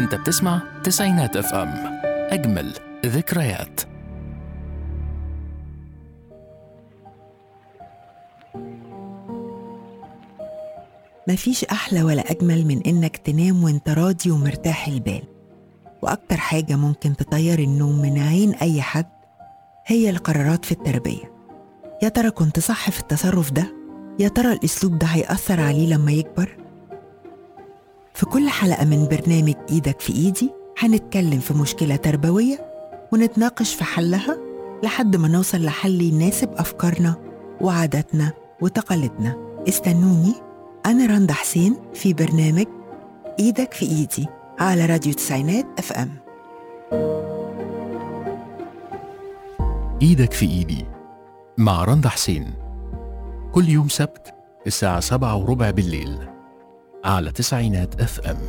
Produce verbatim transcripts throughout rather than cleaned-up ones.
انت بتسمع تسعينات اف ام، اجمل ذكريات. مفيش أحلى ولا أجمل من إنك تنام وإنت راضي ومرتاح البال، وأكتر حاجة ممكن تطير النوم من عين أي حد هي القرارات في التربية. يا ترى كنت صح في التصرف ده؟ يا ترى الأسلوب ده هيأثر عليه لما يكبر؟ في كل حلقة من برنامج إيدك في إيدي هنتكلم في مشكلة تربوية ونتناقش في حلها لحد ما نوصل لحل يناسب أفكارنا وعاداتنا وتقاليدنا. استنوني، أنا رندا حسين في برنامج إيدك في إيدي على راديو تسعينات أف أم. إيدك في إيدي مع رندا حسين، كل يوم سبت الساعة سبعة وربع بالليل على تسعينات أف أم.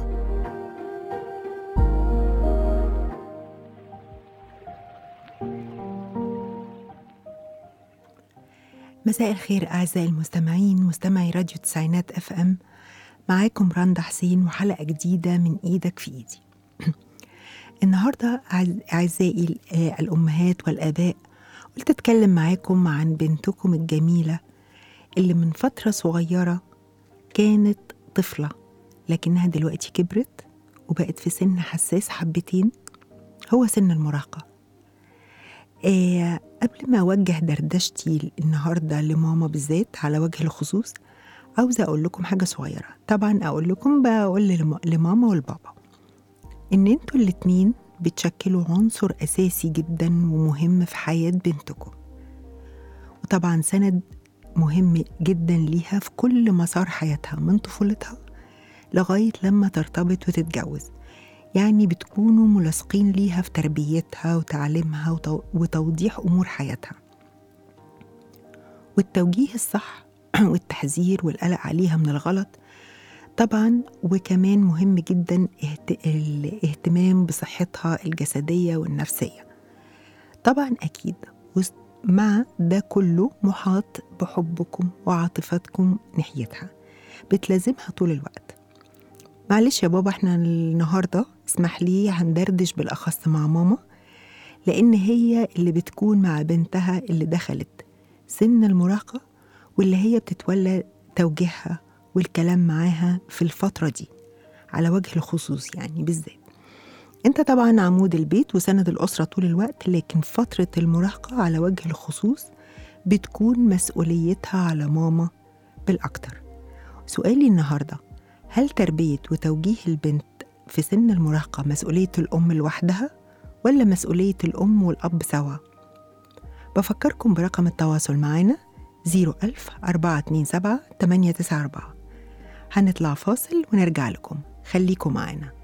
مساء الخير أعزائي المستمعين، مستمعي راديو تسعينات أف أم. معاكم رندا حسين وحلقة جديدة من إيدك في إيدي. النهاردة أعزائي الأمهات والآباء، قلت أتكلم معاكم عن بنتكم الجميلة اللي من فترة صغيرة كانت طفلة لكنها دلوقتي كبرت وبقت في سن حساس حبتين، هو سن المراهقة. آه قبل ما أوجه دردشتي النهاردة لماما بالذات على وجه الخصوص، عاوزة أقول لكم حاجة صغيرة. طبعا أقول لكم بقول لماما والبابا إن أنتوا الاتنين بتشكلوا عنصر أساسي جدا ومهم في حياة بنتكم، وطبعا سند مهم جدا ليها في كل مسار حياتها من طفولتها لغاية لما ترتبط وتتجوز. يعني بتكونوا ملاصقين ليها في تربيتها وتعليمها وتوضيح أمور حياتها، والتوجيه الصح والتحذير والقلق عليها من الغلط طبعا. وكمان مهم جدا الاهتمام بصحتها الجسدية والنفسية طبعا أكيد، مع ده كله محاط بحبكم وعاطفتكم ناحيتها بتلازمها طول الوقت. معلش يا بابا، احنا النهاردة اسمح لي هندردش بالأخص مع ماما، لأن هي اللي بتكون مع بنتها اللي دخلت سن المراهقة واللي هي بتتولى توجيهها والكلام معاها في الفترة دي على وجه الخصوص. يعني بالذات انت طبعا عمود البيت وسند الأسرة طول الوقت، لكن فترة المراهقة على وجه الخصوص بتكون مسؤوليتها على ماما بالأكتر. سؤالي النهاردة، هل تربية وتوجيه البنت في سن المراهقة مسؤولية الأم لوحدها ولا مسؤولية الأم والأب سوا؟ بفكركم برقم التواصل معنا زيرو ألف أربعة اتنين سبعة تمانية تسعة أربعة. هنطلع فاصل ونرجع لكم، خليكم معنا.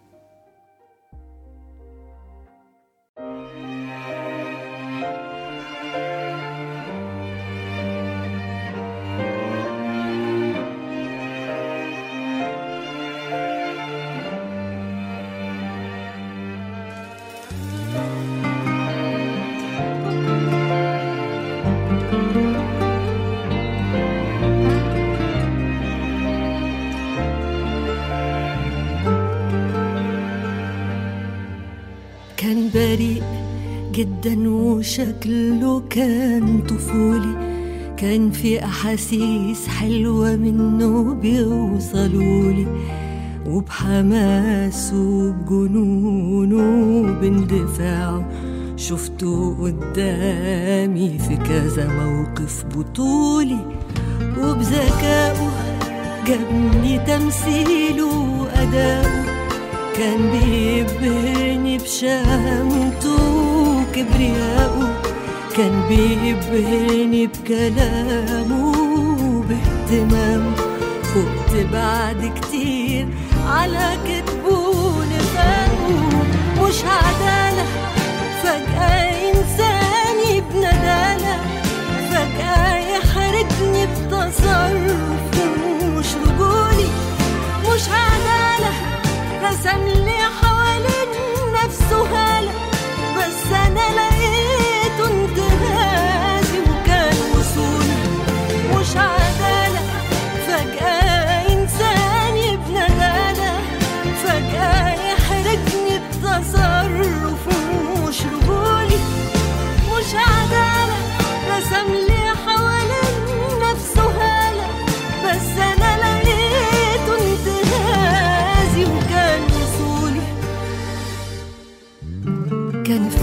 كان بريء جدا وشكله كان طفولي، كان في أحاسيس حلوة منه بيوصلولي، وبحماسه وبجنونه وباندفاعه شفته قدامي في كذا موقف بطولي، وبذكائه جابني تمثيله وأداؤه، كان بيبهرني بشهامته وكبرياءه، كان بيبهرني بكلامه وباهتمامه. فقت بعد كتير على كتبه ونفاقه، مش عدالة فجأة إنساني بندالة، فجأة يحرجني بتصرفه مش رجولي، مش عدالة رسم لي حوالين نفسه هالة، بس أنا لقيته انتهازي وكان وصولي، مش عدالة فجأة إنساني بندالة، فجأة يحرجني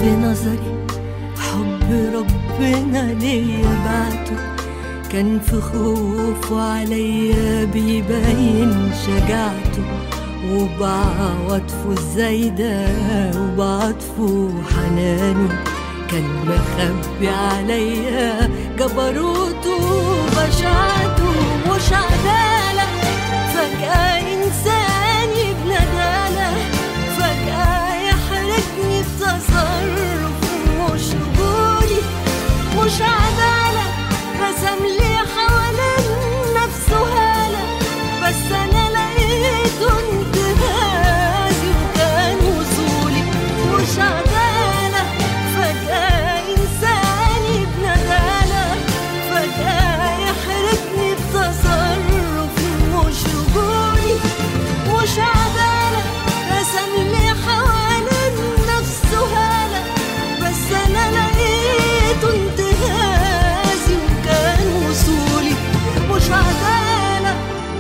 في نظري حب ربنا ليا بعته، كان في خوفه عليا بيبين شجاعته، وبعطفه الزايدة وبعطفه حنانه كان مخبي عليا جبروته وبشاعته. مش عدالة فجأة إنساني بندالة، فجأة يحرجني بتصرف مش رجولي. مش عدالة رسم لي حوالين نفسه هالة، بس أنا لقيته انتهازي وكان وصولي. مش عدالة فجأة إنساني بندالة، فجأة يحرجني بتصرف مش رجولي. مش عدالة رسم لي حوالين نفسه هالة، بس أنا لقيته انتهازي وكان وصولي. مش عدالة.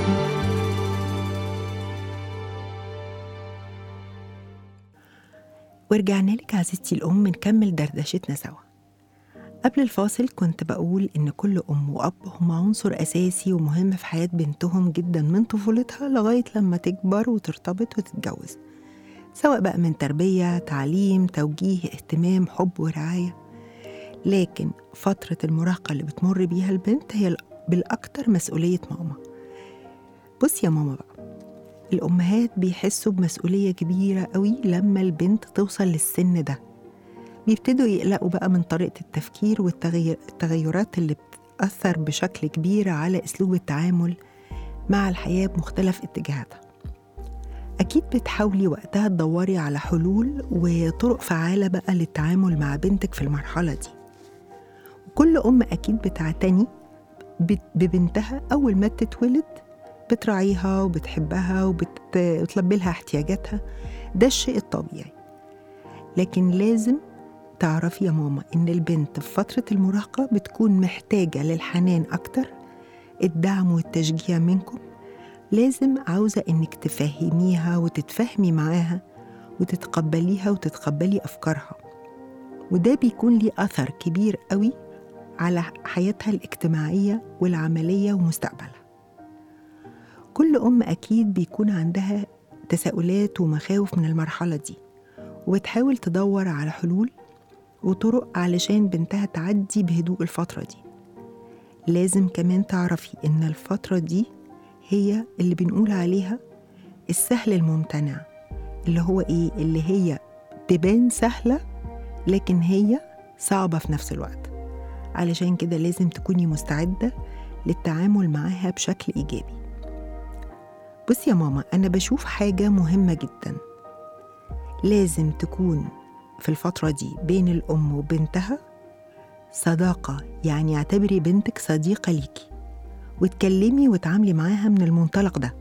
ورجعنا لك عزيزتي الأم نكمل دردشتنا سوا. قبل الفاصل كنت بقول إن كل أم وأب هم عنصر أساسي ومهم في حياة بنتهم جدا من طفولتها لغاية لما تكبر وترتبط وتتجوز، سواء بقى من تربية، تعليم، توجيه، اهتمام، حب ورعاية. لكن فترة المراهقة اللي بتمر بيها البنت هي بالأكتر مسؤولية ماما. بص يا ماما بقى، الأمهات بيحسوا بمسؤولية كبيرة قوي لما البنت توصل للسن ده. بيبتدوا يقلقوا بقى من طريقة التفكير والتغيرات اللي بتأثر بشكل كبير على أسلوب التعامل مع الحياة بمختلف اتجاهاتها. أكيد بتحاولي وقتها تدوري على حلول وطرق فعالة بقى للتعامل مع بنتك في المرحلة دي. وكل أم أكيد بتعتني ببنتها أول ما تتولد، بتراعيها وبتحبها وبتلبي لها احتياجاتها، ده الشيء الطبيعي. لكن لازم تعرفي يا ماما إن البنت في فترة المراهقة بتكون محتاجة للحنان أكتر، الدعم والتشجيع منكم. لازم عاوزة إنك تفهميها وتتفهمي معاها وتتقبليها وتتقبلي أفكارها، وده بيكون ليه أثر كبير قوي على حياتها الاجتماعية والعملية ومستقبلها. كل أم أكيد بيكون عندها تساؤلات ومخاوف من المرحلة دي، وبتحاول تدور على حلول وطرق علشان بنتها تعدي بهدوء الفترة دي. لازم كمان تعرفي إن الفترة دي هي اللي بنقول عليها السهل الممتنع، اللي هو إيه؟ اللي هي تبان سهلة لكن هي صعبة في نفس الوقت. علشان كده لازم تكوني مستعدة للتعامل معاها بشكل إيجابي. بصي يا ماما، أنا بشوف حاجة مهمة جدا، لازم تكون في الفترة دي بين الأم وبنتها صداقة. يعني اعتبري بنتك صديقة ليكي وتكلمي وتعاملي معاها من المنطلق ده.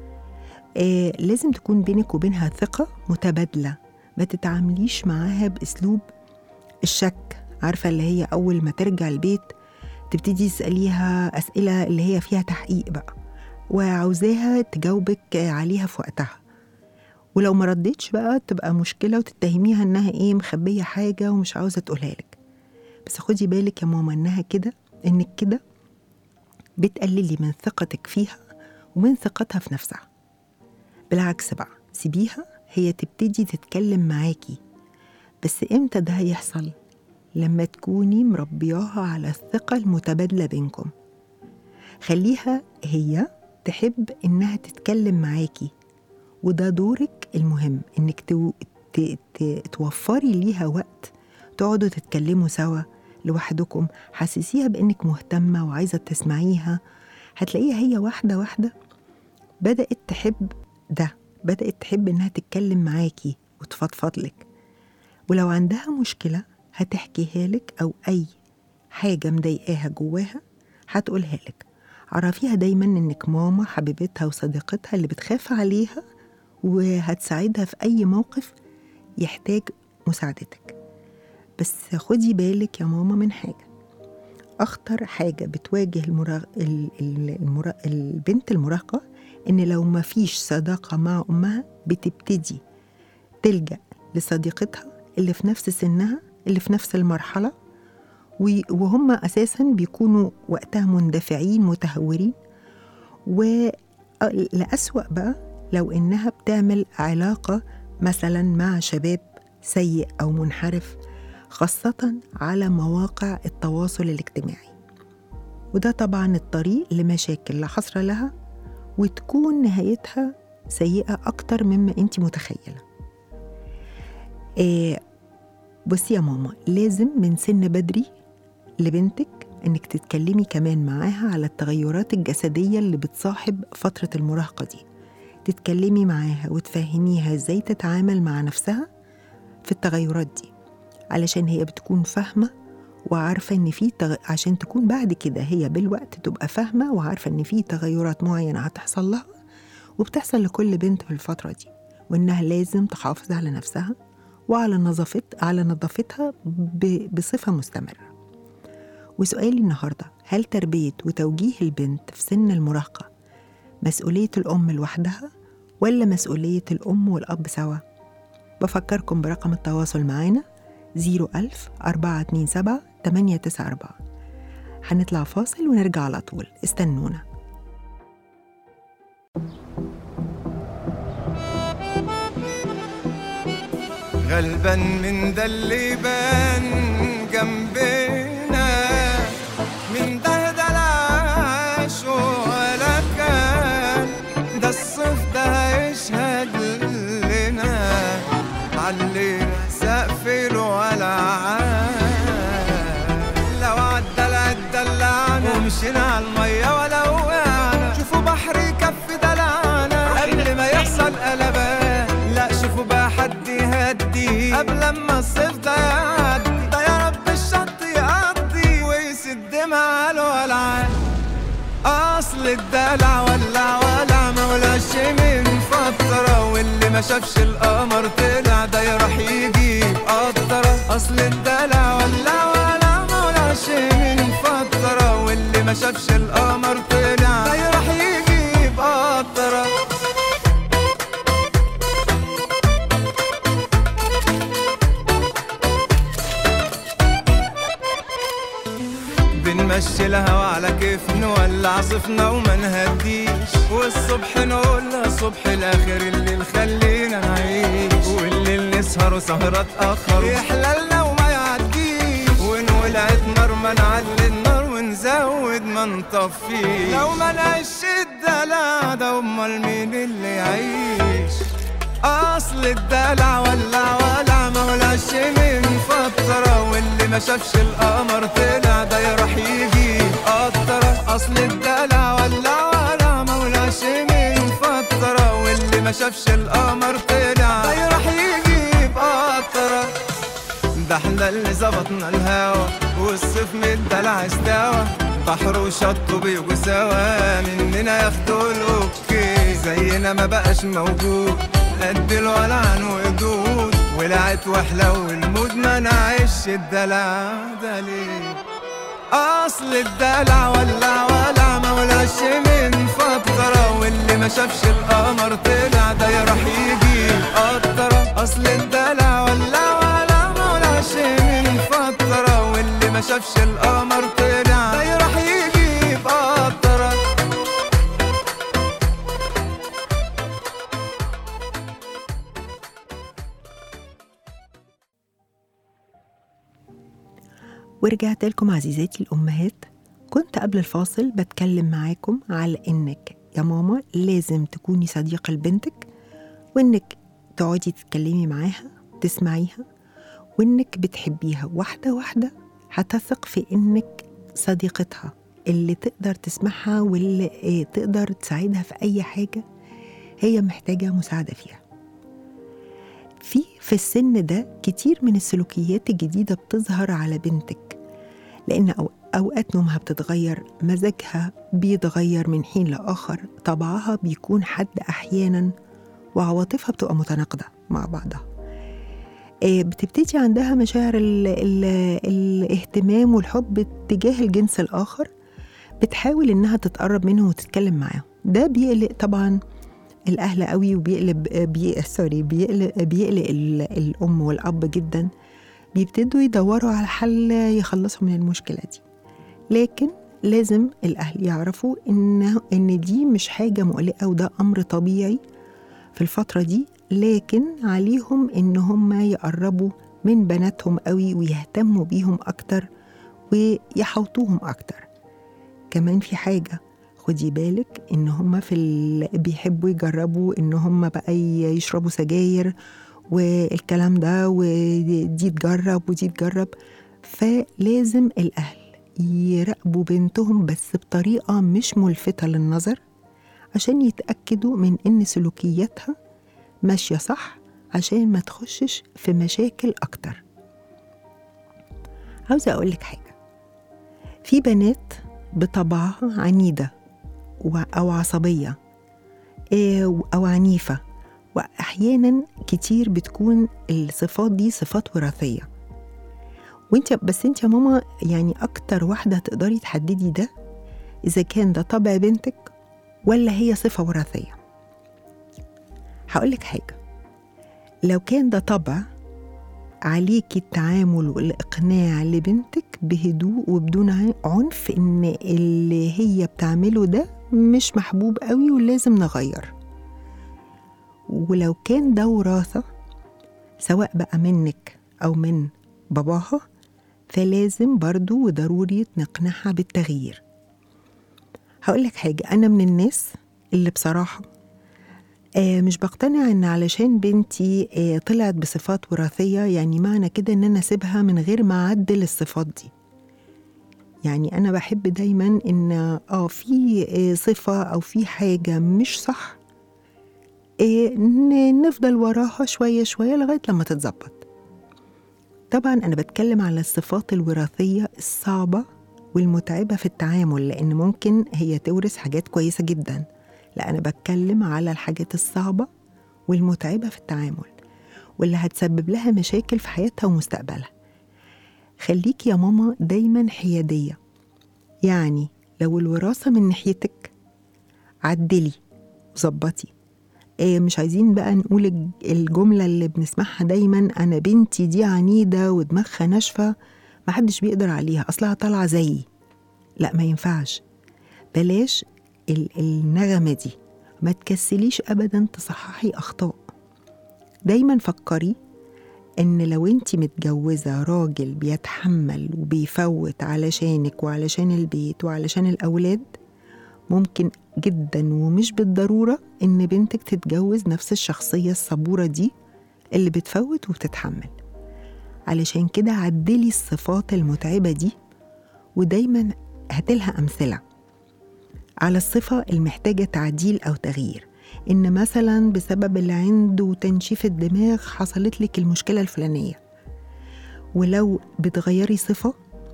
آه لازم تكون بينك وبينها ثقة متبادلة، ما تتعامليش معاها بأسلوب الشك. عارفة اللي هي أول ما ترجع البيت تبتدي تسأليها أسئلة اللي هي فيها تحقيق بقى، وعاوزاها تجاوبك عليها في وقتها، ولو ما ردتش بقى تبقى مشكلة وتتهميها إنها إيه مخبية حاجة ومش عاوزة تقولها لك. بس خدي بالك يا ماما إنها كده إنك كده بتقللي من ثقتك فيها ومن ثقتها في نفسها. بالعكس بقى، سيبيها هي تبتدي تتكلم معاكي. بس إمتى ده هيحصل؟ لما تكوني مربياها على الثقة المتبادلة بينكم. خليها هي تحب إنها تتكلم معاكي، وده دورك المهم، إنك تو... ت... ت... توفري ليها وقت تقعدوا تتكلموا سوا لوحدكم. حسسيها بإنك مهتمة وعايزة تسمعيها. هتلاقيها هي واحدة واحدة بدأت تحب ده، بدأت تحب إنها تتكلم معاكي وتفضفض لك. ولو عندها مشكلة هتحكيها لك، أو أي حاجة مضايقاها جواها هتقولها لك. عرفيها دايما إنك ماما حبيبتها وصديقتها اللي بتخاف عليها وهتساعدها في أي موقف يحتاج مساعدتك. بس خدي بالك يا ماما من حاجة، أخطر حاجة بتواجه المراغ... المرا... البنت المراهقة إن لو ما فيش صداقة مع أمها بتبتدي تلجأ لصديقتها اللي في نفس سنها، اللي في نفس المرحلة، وهم أساساً بيكونوا وقتها مندفعين متهورين. ولأسوأ بقى لو إنها بتعمل علاقة مثلاً مع شباب سيء أو منحرف، خاصة على مواقع التواصل الاجتماعي. وده طبعاً الطريق لمشاكل لا حصر لها، وتكون نهايتها سيئة أكتر مما أنت متخيلة. إيه بصي يا ماما، لازم من سن بدري لبنتك إنك تتكلمي كمان معاها على التغيرات الجسدية اللي بتصاحب فترة المراهقة دي. تتكلمي معاها وتفهميها إزاي تتعامل مع نفسها في التغيرات دي، علشان هي بتكون فاهمة وعارفة إن في تغ... عشان تكون بعد كده هي بالوقت تبقى فاهمة وعارفة إن في تغيرات معينة هتحصل لها وبتحصل لكل بنت في الفترة دي، وإنها لازم تحافظ على نفسها وعلى نظافت على نظافتها ب... بصفة مستمرة. وسؤالي النهاردة، هل تربية وتوجيه البنت في سن المراهقة مسؤولية الأم لوحدها ولا مسؤولية الأم والأب سوا؟ بفكركم برقم التواصل معانا زيرو ألف أربعة اتنين سبعة تمانية تسعة أربعة. هنطلع فاصل ونرجع على طول، استنونا. غلبان من ده اللي بان جنبنا، من ده دلعش ولا كان، ده الصيف ده هيشهد لنا، علينا سقف له ولا عاد. لو عالدلع اتدلعنا ومشينا عالمية ولا وقعنا، شوفوا بحر يكفي دلعنا قبل ما يحصل قلبان. لا شوفوا بقى حد يهدي قبل ما الصيف ده يعدي، ده يا رب الشط يقضي ويسد معاله والعاد. أصل الدلع ولع ولع مولاش من فترة، واللي ما شافش القمر طلع ده يروح يجيب قطرة. أصل الدلع ولع ولع مولاش من فترة، واللي ما شافش القمر طلع ده يروح يجيب قطرة. بنمشي الهوا على كيف نولع صفنا وما نهديش، والصبح نقولها صبح الاخر الليل خلينا نعيش، والليل نسهر وسهرة تأخر يحللنا وما يعديش، ونولعت نار ما نعلي النار ونزود ما نطفيش. لو ما نعيش الدلع ده امال مين اللي يعيش؟ أصل الدلع ولع ولع مولاش من فترة، واللي ما شافش القمر طلع ده يروح يجيب قطرة. أصل الدلع ولع ولع مولاش من فترة، واللي ما شافش القمر طلع ده يروح يجيب قطرة. ده احنا اللي ظبطنا الهوا والصيف من الدلع استوى، بحر وشط وبيجوا سوا، مننا ياخدوا الأوكي زينا ما بقاش موجود، قد الولعان وجود ولعت وحلو المود، ما نعيش الدلع ده ليه؟ أصل الدلع ولع ولع مولاش من فترة، واللي ما شافش القمر طلع ده يروح يجيب قطرة. أصل الدلع ولع ولع مولاش من فترة، واللي ما شافش القمر طلع ده يروح يجيب قطرة. ورجعت لكم عزيزاتي الأمهات. كنت قبل الفاصل بتكلم معاكم على إنك يا ماما لازم تكوني صديقة لبنتك، وإنك تقعدي تتكلمي معاها تسمعيها، وإنك بتحبيها واحدة واحدة هتثق في إنك صديقتها اللي تقدر تسمعها واللي تقدر تساعدها في أي حاجة هي محتاجة مساعدة فيها. في في السن ده كتير من السلوكيات الجديدة بتظهر على بنتك، لأن أو أوقات نومها بتتغير، مزاجها بيتغير من حين لآخر، طبعها بيكون حاد أحيانا، وعواطفها بتبقى متناقضة مع بعضها. بتبتدي عندها مشاعر ال ال الاهتمام والحب تجاه الجنس الآخر، بتحاول إنها تتقرب منه وتتكلم معاه. ده بيقلق طبعا الأهل قوي وبيقلب بي... سوري بيقلق, بيقلق ال... الأم والأب جدا، بيبتدوا يدوروا على حل يخلصوا من المشكلة دي. لكن لازم الأهل يعرفوا إن, إن دي مش حاجة مقلقة، وده أمر طبيعي في الفترة دي، لكن عليهم إن هم يقربوا من بناتهم قوي ويهتموا بيهم أكتر ويحوطوهم أكتر. كمان في حاجة خدي بالك، إن هم في ال... بيحبوا يجربوا إن هم بقى يشربوا سجاير والكلام ده، ودي تجرب ودي تجرب. فلازم الأهل يراقبوا بنتهم بس بطريقة مش ملفتة للنظر، عشان يتأكدوا من إن سلوكياتها ماشية صح، عشان ما تخشش في مشاكل أكتر. عاوزة أقولك حاجة، في بنات بطبعها عنيدة أو عصبية أو عنيفة، وأحيانا كتير بتكون الصفات دي صفات وراثية. وانت بس انت يا ماما يعني أكتر واحدة تقدري تحددي ده إذا كان ده طبع بنتك ولا هي صفة وراثية. هقولك حاجة، لو كان ده طبع عليكي التعامل والإقناع لبنتك بهدوء وبدون عنف إن اللي هي بتعمله ده مش محبوب قوي ولازم نغير. ولو كان ده وراثة سواء بقى منك أو من باباها، فلازم برضو وضروري نقنعها بالتغيير. هقولك حاجة، أنا من الناس اللي بصراحة آه مش بقتنع إن علشان بنتي آه طلعت بصفات وراثية يعني معنى كده إن أنا أسيبها من غير ما أعدل الصفات دي. يعني أنا بحب دايما إن آه في آه صفة أو في حاجة مش صح، آه نفضل وراها شوية شوية لغاية لما تتظبط. طبعا أنا بتكلم على الصفات الوراثية الصعبة والمتعبة في التعامل، لأن ممكن هي تورث حاجات كويسة جدا. لا، أنا بتكلم على الحاجات الصعبة والمتعبة في التعامل واللي هتسبب لها مشاكل في حياتها ومستقبلها. خليكي يا ماما دايما حيادية، يعني لو الوراثة من ناحيتك عدلي وظبطي. إيه مش عايزين بقى نقول الجملة اللي بنسمعها دايما، أنا بنتي دي عنيدة ودماغها ناشفة محدش بيقدر عليها أصلها طالعة زيي. لا، ما ينفعش، بلاش النغمة دي. ما تكسليش أبدا تصححي أخطاء. دايما فكري إن لو انتي متجوزة راجل بيتحمل وبيفوت علشانك وعلشان البيت وعلشان الأولاد، ممكن جدا ومش بالضرورة إن بنتك تتجوز نفس الشخصية الصبورة دي اللي بتفوت وبتتحمل. علشان كده عدلي الصفات المتعبة دي، ودايما هاتلها أمثلة على الصفة المحتاجة تعديل أو تغيير. إن مثلا بسبب اللي عنده تنشيف الدماغ حصلت لك المشكلة الفلانية، ولو بتغيري صفة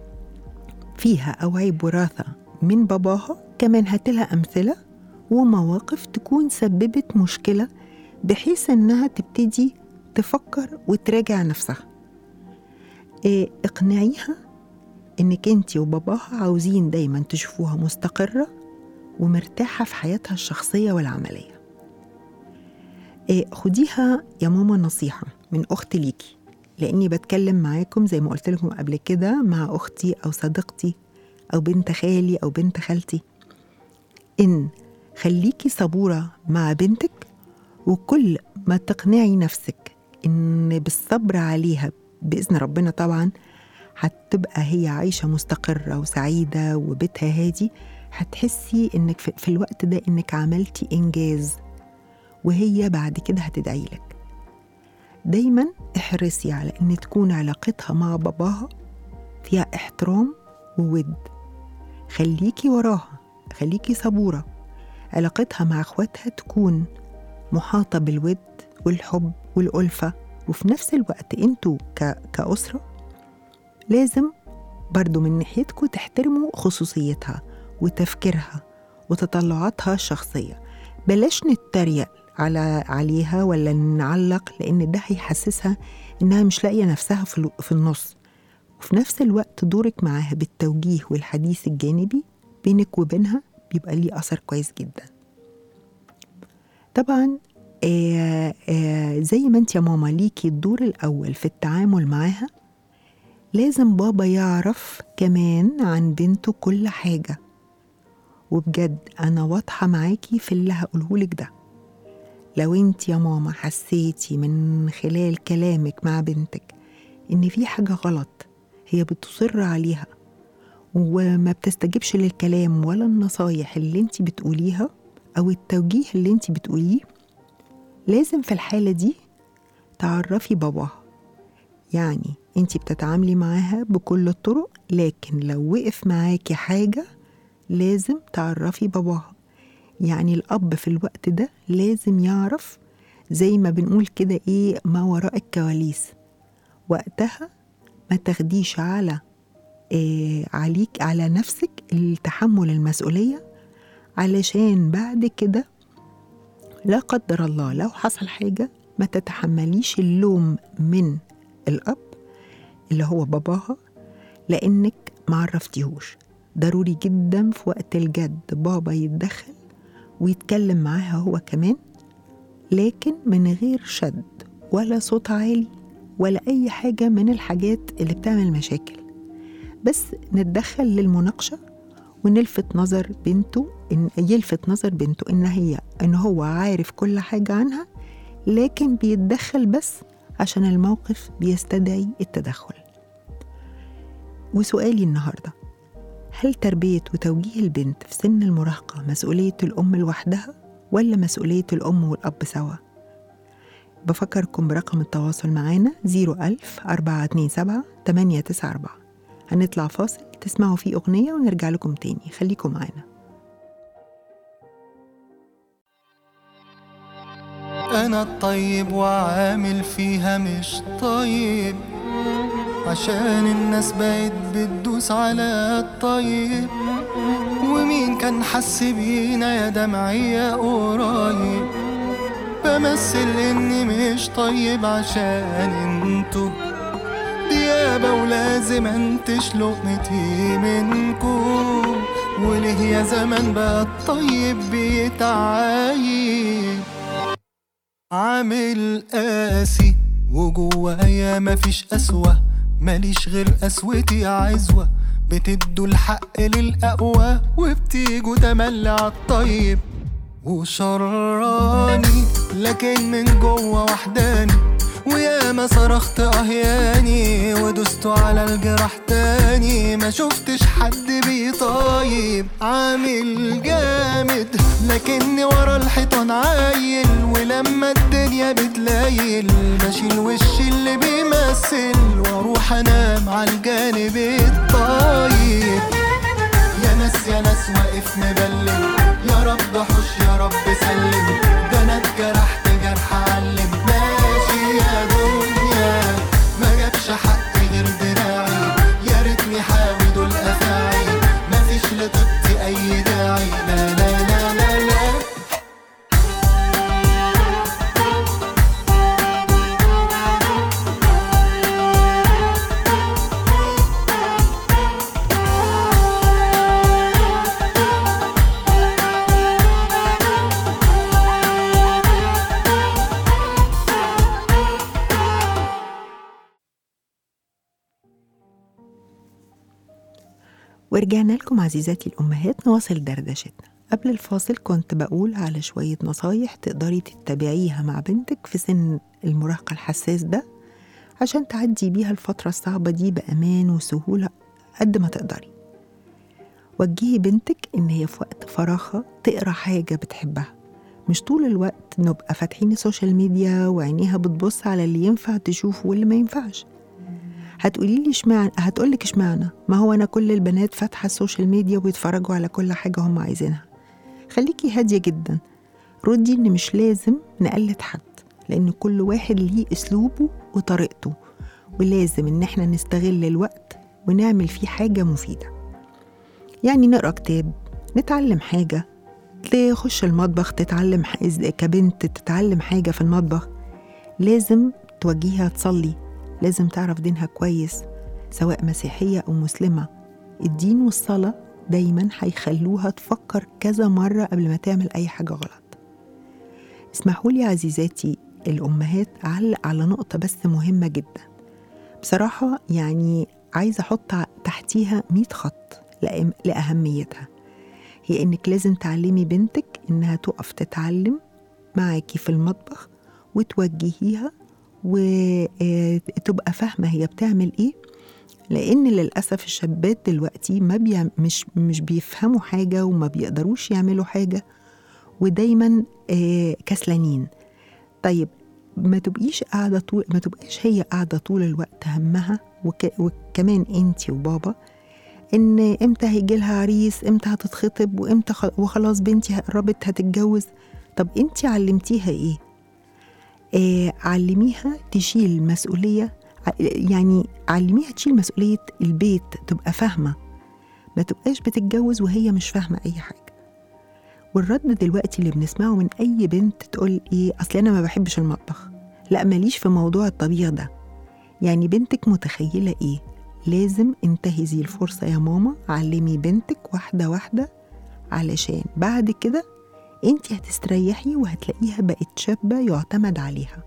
فيها أو عيب وراثة من باباها، كمان هاتلها أمثلة ومواقف تكون سببت مشكلة، بحيث إنها تبتدي تفكر وتراجع نفسها. إيه، اقنعيها إنك انتي وباباها عاوزين دايما تشوفوها مستقرة ومرتاحة في حياتها الشخصية والعملية. إيه، خديها يا ماما نصيحة من أخت ليكي، لأني بتكلم معاكم زي ما قلت لكم قبل كده مع أختي أو صديقتي أو بنت خالي أو بنت خالتي، إن خليكي صبورة مع بنتك، وكل ما تقنعي نفسك إن بالصبر عليها بإذن ربنا طبعا هتبقى هي عايشة مستقرة وسعيدة وبيتها هادي، هتحسي إنك في الوقت ده إنك عملتي إنجاز، وهي بعد كده هتدعي لك. دايما احرصي على إن تكون علاقتها مع باباها فيها احترام وود. خليكي وراها، خليكي صبورة. علاقتها مع اخواتها تكون محاطة بالود والحب والألفة، وفي نفس الوقت انتوا كأسرة لازم برضو من ناحيتكم تحترموا خصوصيتها وتفكيرها وتطلعاتها الشخصية. بلاش نتريق على عليها ولا نعلق، لأن ده هيحسسها إنها مش لاقية نفسها في النص. وفي نفس الوقت دورك معاها بالتوجيه والحديث الجانبي بينك وبينها بيبقى ليه أثر كويس جدا. طبعا آه آه زي ما انت يا ماما ليكي الدور الأول في التعامل معاها، لازم بابا يعرف كمان عن بنته كل حاجة. وبجد أنا واضحة معاكي في اللي هقولهولك ده. لو انت يا ماما حسيتي من خلال كلامك مع بنتك إن في حاجة غلط هي بتصر عليها وما بتستجيبش للكلام ولا النصايح اللي انت بتقوليها أو التوجيه اللي انت بتقوليه، لازم في الحالة دي تعرفي باباها. يعني انت بتتعاملي معاها بكل الطرق، لكن لو وقف معاكي حاجة لازم تعرفي باباها. يعني الأب في الوقت ده لازم يعرف، زي ما بنقول كده ايه، ما وراء الكواليس. وقتها ما تاخديش على إيه عليك على نفسك التحمل المسؤولية، علشان بعد كده لا قدر الله لو حصل حاجة ما تتحمليش اللوم من الأب اللي هو باباها، لأنك معرفتيهوش. ضروري جدا في وقت الجد بابا يتدخل ويتكلم معاها هو كمان، لكن من غير شد ولا صوت عالي ولا أي حاجة من الحاجات اللي بتعمل مشاكل. بس نتدخل للمناقشة ونلفت نظر بنته، إن يلفت نظر بنته إن هي إن هو عارف كل حاجة عنها، لكن بيتدخل بس عشان الموقف بيستدعي التدخل. وسؤالي النهاردة، هل تربية وتوجيه البنت في سن المراهقة مسؤولية الأم لوحدها ولا مسؤولية الأم والأب سوا؟ بفكركم برقم التواصل معانا زيرو ألف أربعة اتنين سبعة تمانية تسعة أربعة. هنطلع فاصل تسمعوا فيه أغنية ونرجع لكم تاني، خليكم معانا. أنا الطيب وعامل فيها مش طيب، عشان الناس بقت بتدوس على الطيب. ومين كان حس بينا يا دمعي يا قريب؟ بمثل إني مش طيب عشان انتو ديابة، ولازم انتش لقمتي منكو. وليه يا زمان بقى الطيب بيتعايب؟ عامل قاسي وجوايا مفيش قسوة، ماليش غير قسوتي عزوة. بتدوا الحق للأقوى وبتيجوا تملي عالطيب وشراني، لكن من جوا وحداني. ويا ما صرخت اهياني ودستوا على الجرح تاني، ما شفتش حد بيطايب. عامل جامد لكني ورا الحيطان عايل، ولما الدنيا بتلايل بشيل وش اللي بيمثل واروح انام على الجانب الطايب. يا ناس يا ناس واقف مبلم، يا رب حش يا رب سلم. ده انا اتجرحت جرح علم، ماشي يا دنيا ما جابش حق غير دراعي. يا ريتني حاوي دول افاعي، مفيش لطيبتي اي داعي. لا لا لا لا لا ورجعنا لكم عزيزاتي الأمهات نواصل دردشتنا. قبل الفاصل كنت بقول على شوية نصايح تقدري تتبعيها مع بنتك في سن المراهقة الحساس ده، عشان تعدي بيها الفترة الصعبة دي بأمان وسهولة قد ما تقدري. وجهي بنتك إن هي في وقت فراغها تقرأ حاجة بتحبها، مش طول الوقت نبقى فاتحين السوشيال ميديا وعينيها بتبص على اللي ينفع تشوفه واللي ما ينفعش. هتقولي لي اشمعنى؟ هتقولك اشمعنى؟ ما هو أنا كل البنات فاتحة السوشيال ميديا ويتفرجوا على كل حاجة هم عايزينها. خليكي هادية جدا، ردي إن مش لازم نقلد حد، لأن كل واحد ليه أسلوبه وطريقته، ولازم إن احنا نستغل الوقت ونعمل فيه حاجة مفيدة. يعني نقرأ كتاب، نتعلم حاجة، تخش المطبخ تتعلم كبنت تتعلم حاجة في المطبخ. لازم توجيها تصلي، لازم تعرف دينها كويس سواء مسيحية أو مسلمة. الدين والصلاة دايما هيخلوها تفكر كذا مرة قبل ما تعمل أي حاجة غلط. اسمحوا لي عزيزاتي الأمهات أعلق على نقطة بس مهمة جدا بصراحة، يعني عايزة أحط تحتيها مئة خط لأهميتها. هي إنك لازم تعلمي بنتك إنها تقف تتعلم معاكي في المطبخ وتوجهيها وتبقى فاهمة هي بتعمل إيه، لأن للأسف الشابات دلوقتي ما بي مش مش بيفهموا حاجة وما بيقدروش يعملوا حاجة ودايما كسلانين. طيب ما تبقيش قاعدة طول ما تبقيش هي قاعدة طول الوقت همها وك وكمان انتي وبابا ان امتى هيجي لها عريس، امتى هتتخطب، وامتى وخلاص بنتي قربت هتتجوز. طب انتي علمتيها ايه؟ آه علميها تشيل مسؤولية، يعني علميها تشيل مسؤولية البيت، تبقى فاهمة، ما تبقاش بتتجوز وهي مش فاهمة أي حاجة. والرد دلوقتي اللي بنسمعه من أي بنت تقول إيه، أصل أنا ما بحبش المطبخ، لا ماليش في موضوع الطبيخ ده. يعني بنتك متخيلة إيه؟ لازم انتهزي الفرصة يا ماما، علمي بنتك واحدة واحدة، علشان بعد كده انتي هتستريحي وهتلاقيها بقت شابة يعتمد عليها.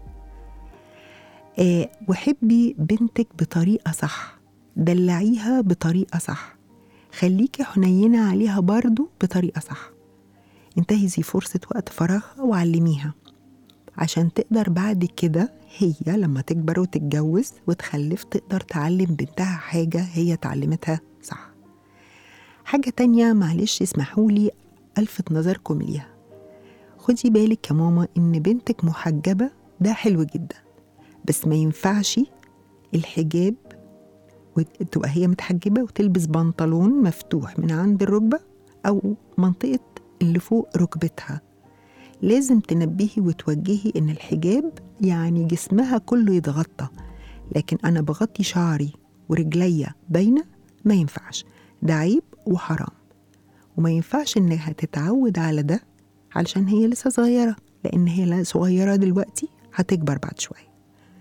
آه وحبي بنتك بطريقة صح، دلعيها بطريقة صح، خليكي حنينة عليها برضو بطريقة صح. انتهزي فرصة وقت فراغها وعلميها عشان تقدر بعد كده هي لما تكبر وتتجوز وتخلف تقدر تعلم بنتها حاجة هي تعلمتها صح. حاجة تانية معلش اسمحولي ألفت نظركم ليها، خدي بالك يا ماما إن بنتك محجبة، ده حلو جدا، بس ما ينفعش الحجاب وتبقى هي متحجبة وتلبس بنطلون مفتوح من عند الركبة أو منطقة اللي فوق ركبتها. لازم تنبهي وتوجهي إن الحجاب يعني جسمها كله يتغطى، لكن أنا بغطي شعري ورجليا باينة، ما ينفعش، ده عيب وحرام، وما ينفعش إنها تتعود على ده علشان هي لسه صغيرة، لأن هي صغيرة دلوقتي هتكبر بعد شوية.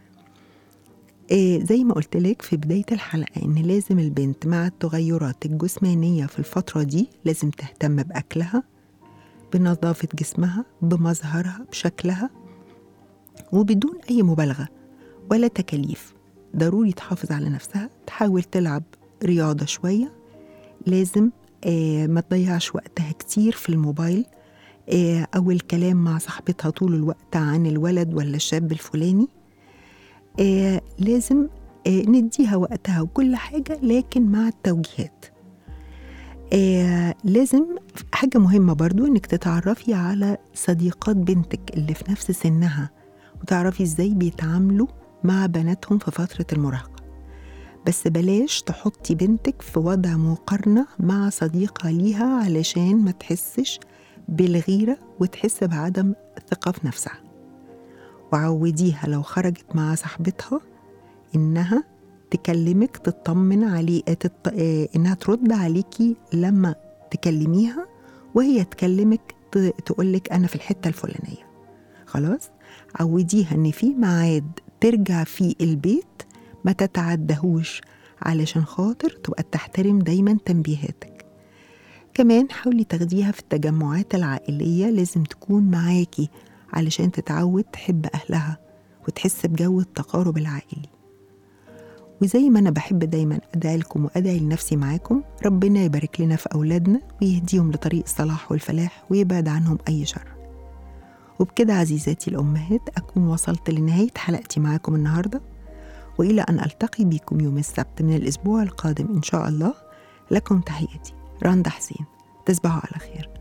إيه زي ما قلت لك في بداية الحلقة إن لازم البنت مع التغيرات الجسمانية في الفترة دي لازم تهتم بأكلها، بنظافة جسمها، بمظهرها، بشكلها، وبدون أي مبالغة ولا تكاليف. ضروري تحافظ على نفسها، تحاول تلعب رياضة شوية، لازم آه ما تضيعش وقتها كتير في الموبايل آه أو الكلام مع صاحبتها طول الوقت عن الولد ولا الشاب الفلاني. آه لازم آه نديها وقتها وكل حاجة، لكن مع التوجيهات. آه لازم حاجة مهمة برضو إنك تتعرفي على صديقات بنتك اللي في نفس سنها وتعرفي إزاي بيتعاملوا مع بناتهم في فترة المراهقة، بس بلاش تحطي بنتك في وضع مقارنة مع صديقة ليها علشان ما تحسش بالغيرة وتحس بعدم الثقة في نفسها. وعوديها لو خرجت مع صاحبتها إنها تكلمك، تطمن عليه، تط... إنها ترد عليكي لما تكلميها، وهي تكلمك ت... تقولك أنا في الحتة الفلانية. خلاص عوديها إن في ميعاد ترجع فيه البيت ما تتعدهوش علشان خاطر تبقى تحترم دايما تنبيهاتك. كمان حاولي تاخديها في التجمعات العائلية، لازم تكون معاكي علشان تتعود تحب أهلها وتحس بجو التقارب العائلي. وزي ما أنا بحب دايما أدعي لكم وأدعي لنفسي معاكم، ربنا يبارك لنا في أولادنا ويهديهم لطريق الصلاح والفلاح ويبعد عنهم أي شر. وبكده عزيزاتي الأمهات أكون وصلت لنهاية حلقتي معاكم النهاردة، وإلى أن ألتقي بكم يوم السبت من الأسبوع القادم إن شاء الله، لكم تحياتي رندا حسين، تصبحوا على خير.